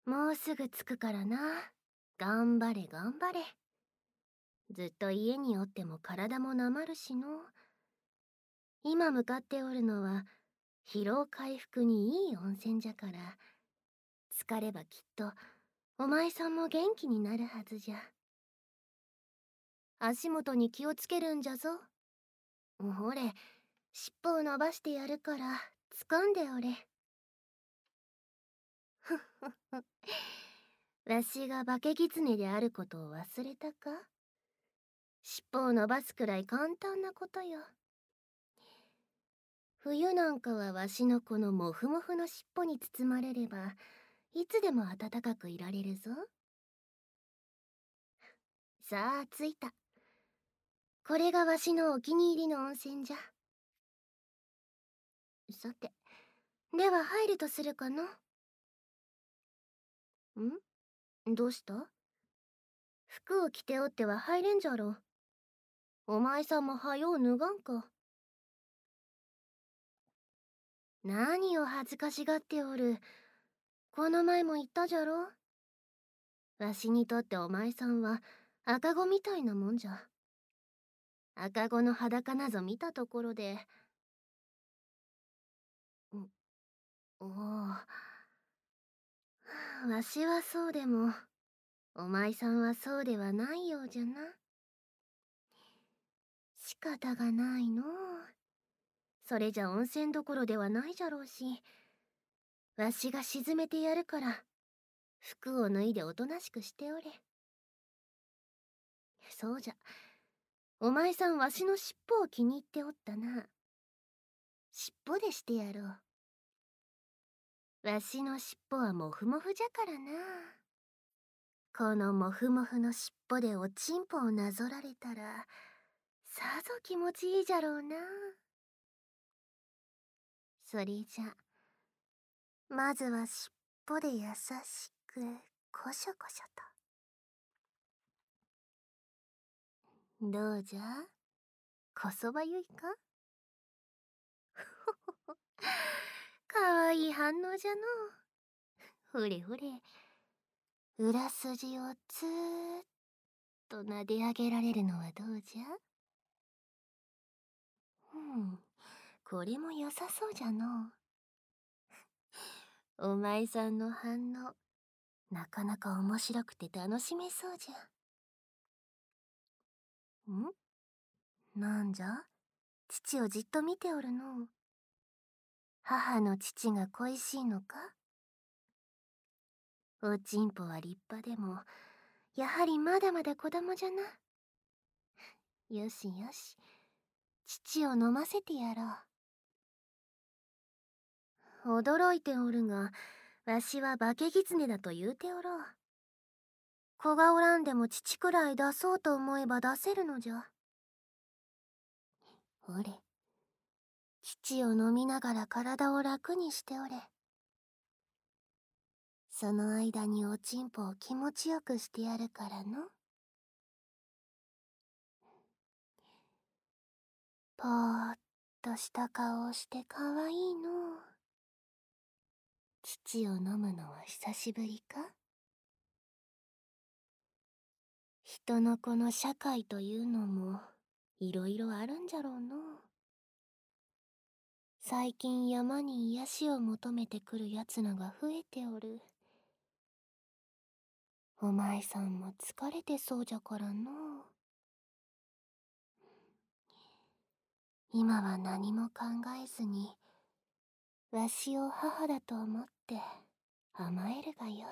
もうすぐ着くからな。頑張れ頑張れ。ずっと家におっても体もなまるしの。今向かっておるのは疲労回復にいい温泉じゃから、疲ればきっとお前さんも元気になるはずじゃ。足元に気をつけるんじゃぞ。ほれ、尻尾を伸ばしてやるから掴んでおれ。ふっふっふ。わしが化け狐であることを忘れたか？尻尾を伸ばすくらい簡単なことよ。冬なんかはわしのこのモフモフの尻尾に包まれれば、いつでも暖かくいられるぞ。さあ着いた。これがわしのお気に入りの温泉じゃ。さて、では入るとするかな。どうした？服を着ておっては入れんじゃろ。お前さんもはよう脱がんか。何を恥ずかしがっておる。この前も言ったじゃろ。わしにとってお前さんは赤子みたいなもんじゃ。赤子の裸なぞ見たところで。おお、わしはそうでもお前さんはそうではないようじゃな。仕方がないのう。それじゃ温泉どころではないじゃろうし、わしが沈めてやるから服を脱いでおとなしくしておれ。そうじゃ、お前さんわしの尻尾を気に入っておったな。尻尾でしてやろう。わしの尻尾はモフモフじゃからな。このモフモフの尻尾でおちんぽをなぞられたら、さぞ気持ちいいじゃろうな。それじゃ、まずは尻尾で優しくコショコショと。どうじゃ、こそばゆいか？かわいい反応じゃのう。ほれほれ、裏筋をつーっと撫で上げられるのはどうじゃ？これも良さそうじゃのう。お前さんの反応、なかなか面白くて楽しめそうじゃ。なんじゃ？父をじっと見ておるのう。母の父が恋しいのか？おちんぽは立派でも、やはりまだまだ子供じゃな。よしよし、父を飲ませてやろう。驚いておるが、わしは化け狐だと言うておろう。子がおらんでも父くらい出そうと思えば出せるのじゃ。ほれ、父を飲みながら体を楽にしておれ。その間におちんぽを気持ちよくしてやるからの。ぽーっとした顔をしてかわいいのう。乳を飲むのは久しぶりか？人のこの社会というのもいろいろあるんじゃろうのう。最近山に癒しを求めてくるやつらが増えておる。お前さんも疲れてそうじゃからのう。今は何も考えずに、わしを母だと思って甘えるがよい。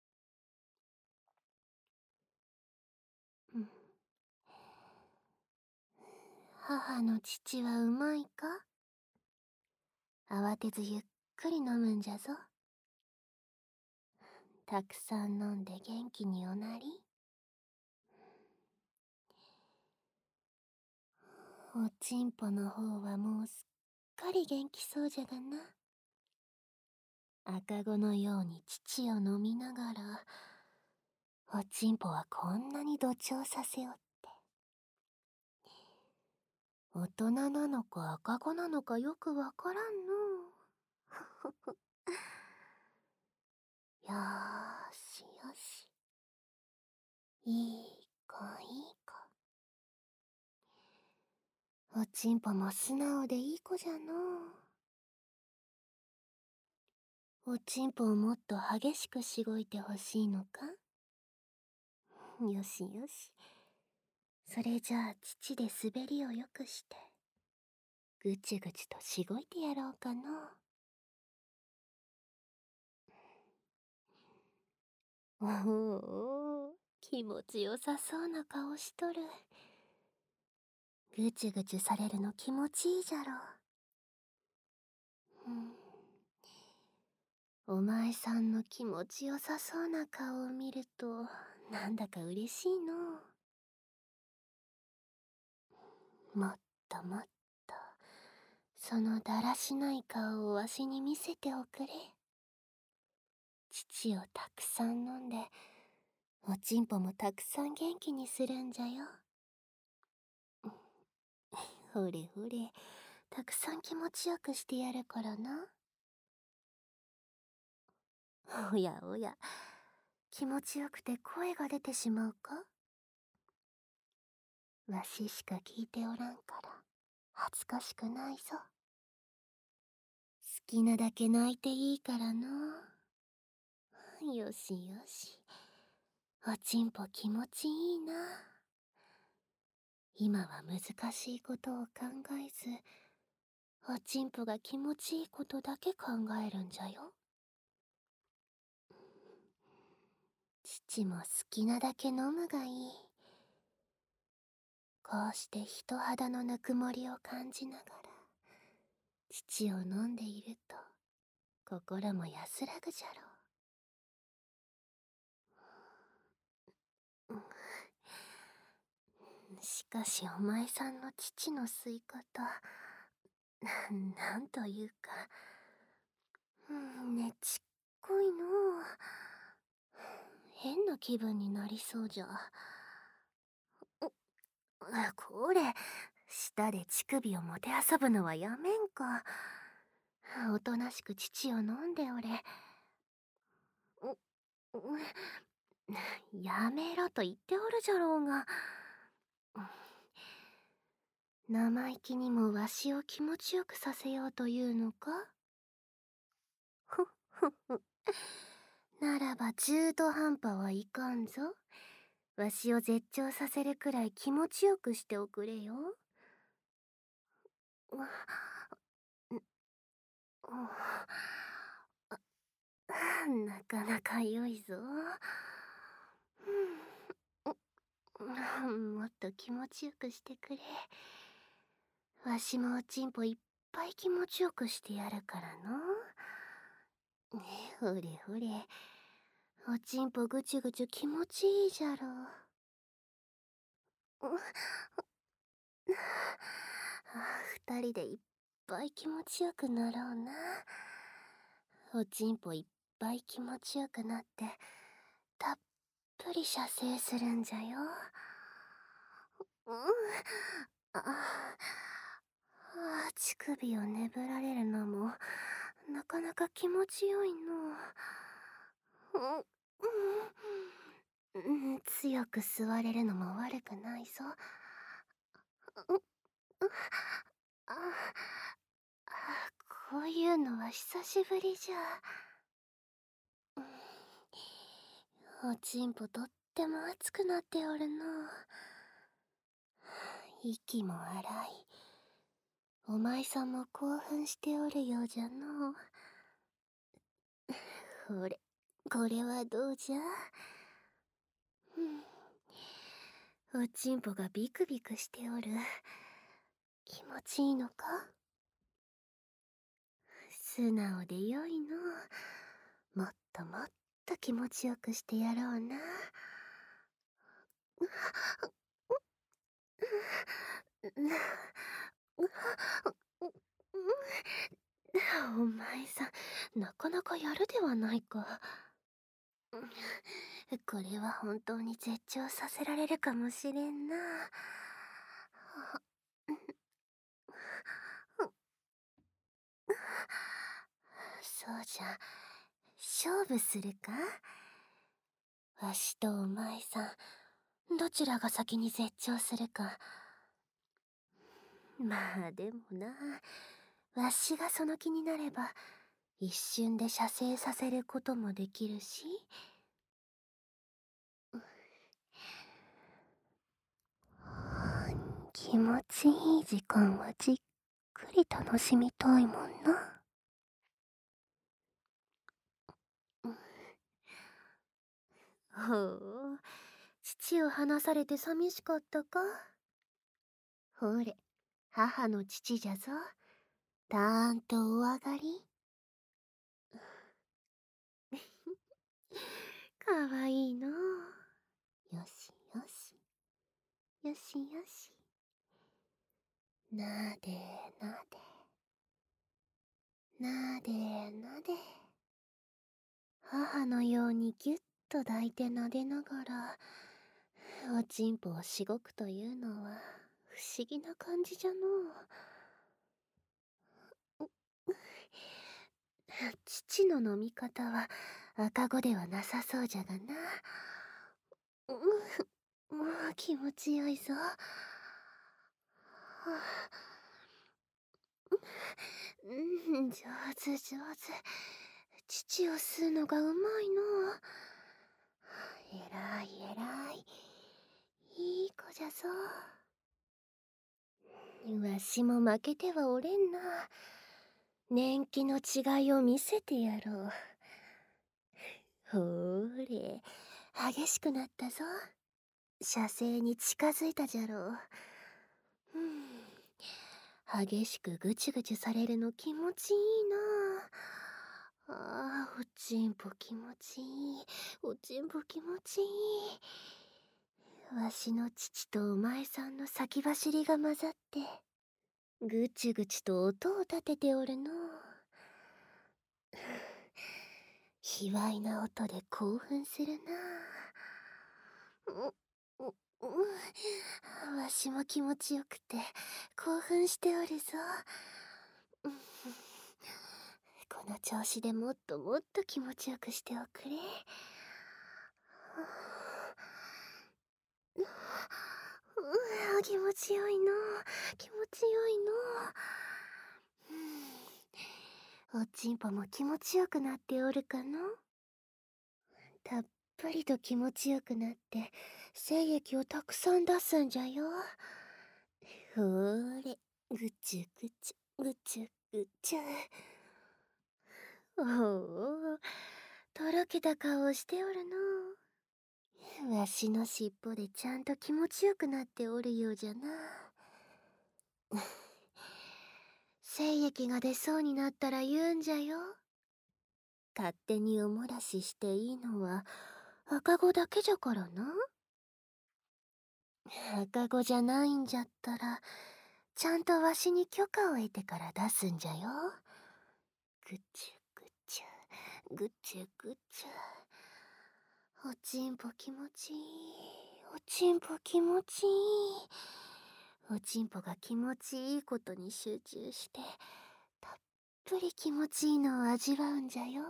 母の乳はうまいか？慌てずゆっくり飲むんじゃぞ。たくさん飲んで元気におなり。おちんぽの方はもうすっかり元気そうじゃがな。赤子のように乳を飲みながら、おちんぽはこんなに同調させおって。大人なのか赤子なのかよくわからんのう。よーしよし。いい子いい子。おちんぽも素直でいい子じゃのう。おちんぽをもっと激しくしごいてほしいのか？よしよし。それじゃあ乳で滑りをよくして、ぐちゅぐちゅとしごいてやろうかの。おお、気持ちよさそうな顔しとる。ぐちゅぐちゅされるの気持ちいいじゃろ。お前さんの気持ちよさそうな顔を見ると、なんだか嬉しいの。もっともっと、そのだらしない顔をわしに見せておくれ。乳をたくさん飲んで、おちんぽもたくさん元気にするんじゃよ。ほれほれ、たくさん気持ちよくしてやるからな。おやおや、気持ちよくて声が出てしまうか？わししか聞いておらんから恥ずかしくないぞ。好きなだけ泣いていいからの。よしよし、おちんぽ気持ちいいな。今は難しいことを考えず、おちんぽが気持ちいいことだけ考えるんじゃよ。父も好きなだけ飲むがいい。こうして人肌のぬくもりを感じながら乳を飲んでいると心も安らぐじゃろう。しかしお前さんの父の吸い方、なんというか、ねちっこいのう。変な気分になりそうじゃ。これ、舌で乳首をもてあそぶのはやめんか。おとなしく乳を飲んでおれ。やめろと言っておるじゃろうが。生意気にもわしを気持ちよくさせようというのか？ふっふっふ。ならば中途半端はいかんぞ。わしを絶頂させるくらい気持ちよくしておくれよ。なかなか良いぞ。もっと気持ちよくしてくれ。わしもおちんぽいっぱい気持ちよくしてやるからの。ほれほれ、おちんぽぐちゅぐちゅ気持ちいいじゃろう。二人でいっぱい気持ちよくなろうな。おちんぽいっぱい気持ちよくなってたっぷり射精するんじゃよ。乳首をねぶられるのもなかなか気持ちよいの。強く吸われるのも悪くないぞ。あこういうのは久しぶりじゃ。おちんぽとっても熱くなっておるの。息も荒い。お前さんも興奮しておるようじゃの。これはどうじゃ？おちんぽがビクビクしておる。気持ちいいのか？素直でよいの。もっともっと気持ちよくしてやろうな。お前さん、なかなかやるではないか。これは本当に絶頂させられるかもしれんな。そうじゃ、勝負するか？ わしとお前さん、どちらが先に絶頂するか。まあでもな、わしがその気になれば、一瞬で射精させることもできるし。気持ちいい時間はじっくり楽しみたいもんな。ほう、父を離されて寂しかったか。ほれ、母の父じゃぞ。たーんとお上がり。かわいいの。よしよし。よしよし。なでなで。なでなで。母のようにぎゅっと抱いてなでながら、おちんぽをしごくというのは不思議な感じじゃのう。父の飲み方は赤子ではなさそうじゃがな。もう気持ちよいぞ。上手上手。父を吸うのがうまいの。えらいえらい。いい子じゃぞ。わしも負けてはおれんな。年季の違いを見せてやろう。ほーれ、激しくなったぞ。射精に近づいたじゃろう。激しくぐちぐちされるの気持ちいいな。ああ、おちんぽ気持ちいい。おちんぽ気持ちいい。わしの父とお前さんの先走りが混ざって、ぐちぐちと音を立てておるの。卑猥な音で興奮するな。わしも気持ちよくて興奮しておるぞ。この調子でもっともっと気持ちよくしておくれ。気持ちよいの。気持ちよいの。おちんぽも気持ちよくなっておるかの。たっぷりと気持ちよくなって精液をたくさん出すんじゃよ。ほーれ、ぐちゅぐちゅぐちゅぐちゅ。おお、とろけた顔をしておるの。わしのしっぽでちゃんと気持ちよくなっておるようじゃな。精液が出そうになったら言うんじゃよ。勝手におもらししていいのは赤子だけじゃからな。赤子じゃないんじゃったらちゃんとわしに許可を得てから出すんじゃよ。ぐちゅぐちゅぐちゅぐちゅ。おちんぽ気持ちいい。おちんぽ気持ちいい。おちんぽが気持ちいいことに集中してたっぷり気持ちいいのを味わうんじゃよ。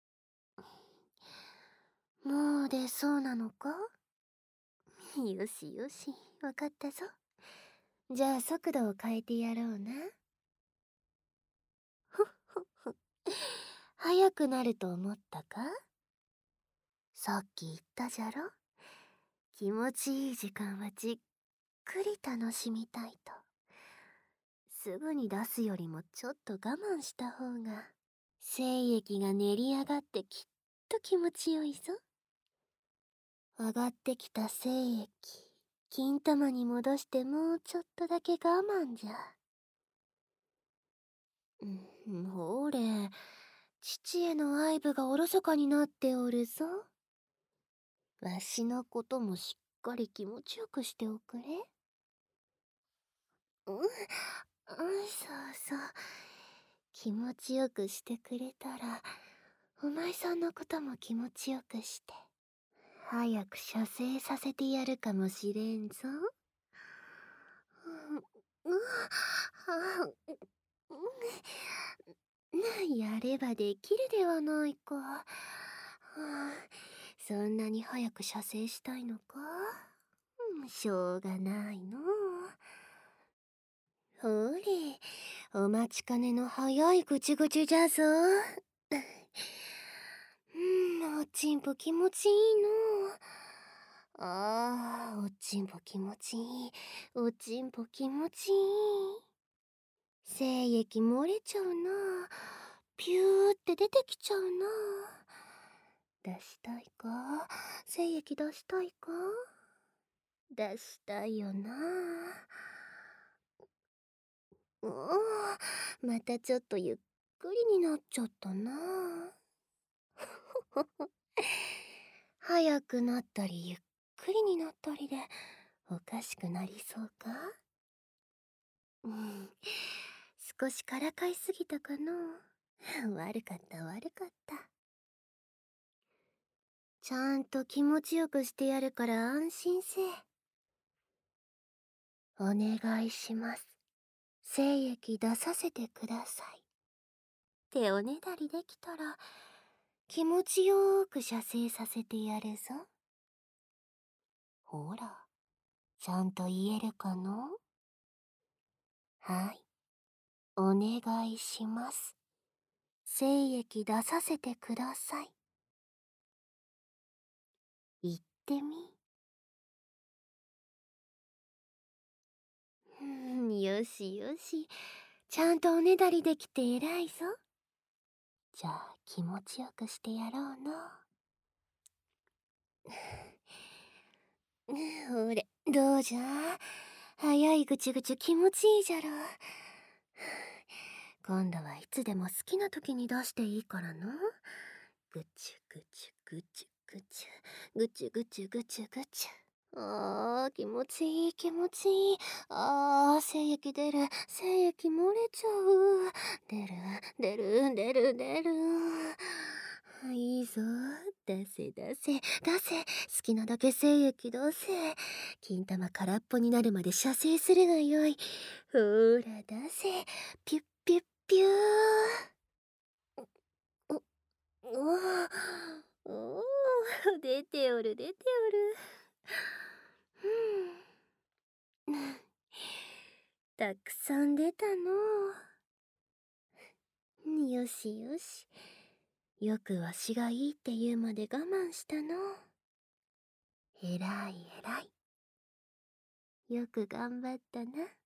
もう出そうなのか。よしよし、わかったぞ。じゃあ速度を変えてやろうな。ほっほっほ。速くなると思ったか。さっき言ったじゃろ。気持ちいい時間はじっくり楽しみたいと。すぐに出すよりもちょっと我慢した方が精液が練り上がってきっと気持ちよいぞ。上がってきた精液金玉に戻してもうちょっとだけ我慢じゃ。ほれ、父への愛撫がおろそかになっておるぞ。わしのこともしっかり気持ちよくしておくれ。そうそう。気持ちよくしてくれたらお前さんのことも気持ちよくして早く射精させてやるかもしれんぞ。やればできるではないか。 そんなに早く射精したいのか？しょうがないの。ほれ、お待ちかねの早いぐちぐちじゃぞ。おちんぽ気持ちいいの。おちんぽ気持ちいい。おちんぽ気持ちいい。精液漏れちゃうな。ピューって出てきちゃうな。出したいか？精液出したいか？出したいよな。またちょっとゆっくりになっちゃったな。早くなったりゆっくりになったりでおかしくなりそうか？少しからかいすぎたかの。悪かった悪かった。ちゃんと気持ちよくしてやるから安心せえ。お願いします。精液出させてください。っておねだりできたら気持ちよーく射精させてやるぞ。ほら、ちゃんと言えるかの？はい、お願いします。精液出させてください。言ってみ。よしよし。ちゃんとおねだりできて偉いぞ。じゃあ気持ちよくしてやろうの。ほれ、どうじゃ？早いぐちぐち気持ちいいじゃろ。今度はいつでも好きな時に出していいからな。ぐちゅぐちゅぐちゅぐちゅぐちゅぐちゅぐちゅぐちゅ。気持ちいい気持ちいい。精液出る。精液漏れちゃう。出る。いいぞ。出せ。好きなだけ精液出せ。金玉空っぽになるまで射精するがよい。ほら出せ。ピュッピュッピュー。お出ておる。たくさん出たの。よし。よくわしがいいって言うまで我慢したの。えらい。よく頑張ったな。